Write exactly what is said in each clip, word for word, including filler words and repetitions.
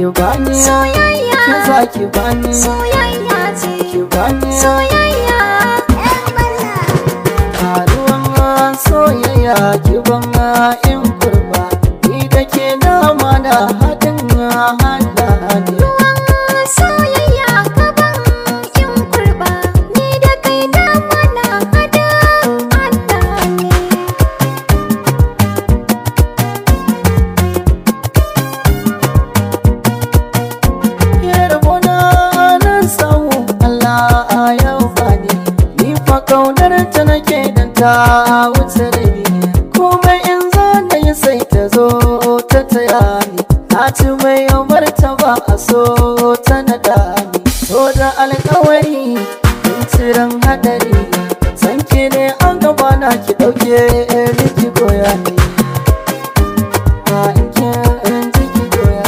ki bani soyayya, ki za ki bani soyayya ce, ki bani soyayya. ruwan soyayya ki ban in kurba ni da ke dama da haɗin hada ne. Ruwan soyayya ka ban in kurba ni da kai dama na hada Allah ne. Yarbona nan samu Allah ya bani ni fa kaunar ta nake dan ta wuce rabi komai in za na yi sai ta zo ta taya ni na ci mai yamar ta ba a so ta nada ni so da alkawari in ciran hadari san ki ne an gaba na ki dauke ni ki goya ni ba in ki in ji ki goya.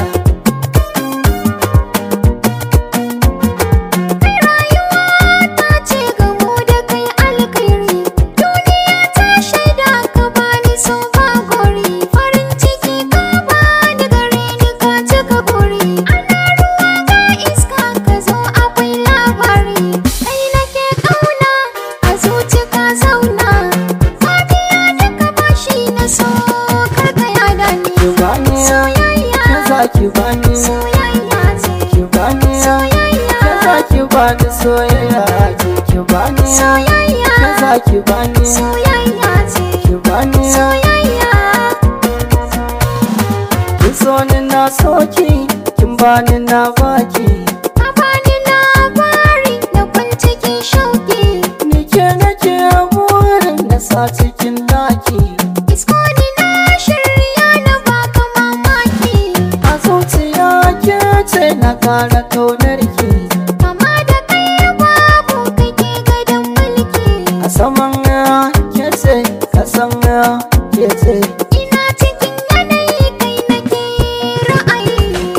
Ki bani soyayya ce, ki bani soyayya, kaza ki bani soyayya ce ki bani soyayya, kaza ki bani soyayya ce, ki bani soyayya. kin so ni na soki kin bani na baki Ka bani labari na kwancikin shauki, ni ke nake burin na sa cikin daki isko ni na shirya na baka mamaki. a zuciya ke ce na kara kaunar ki Kama da kai babu kake gadon mulki, a saman ke ce kasan ke ce ina cikin yanayi kai nake ra'ayi.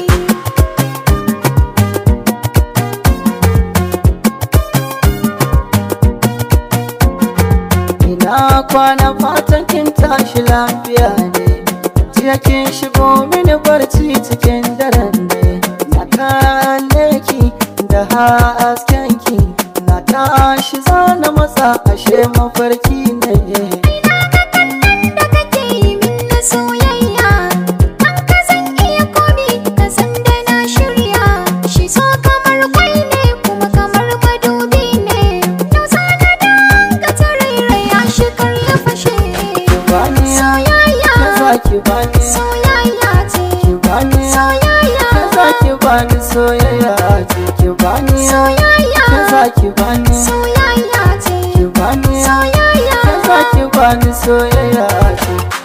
ina kwana fatan kin tashi lafiya ne jiya kin shigo mini barci cikin daren ne na kalle ki da hasken ki na tashi zana matsa ashe mafarki ne. Da kake yi min na soyayya, an ka zan iya komi ka san da na shirya. Shi so kamar kwai ne kuma kamar madubi ne, yau sana da ka tarairaya shi kar ya fashe. Ki bani Soyayya, kaza ki bani soyayya ce, ki bani soyayya, kaza ki bani soyayya ce ki bani soyayya, kaza ki bani soyayya ce, ki bani soyayya. kaza ki bani soyayya ce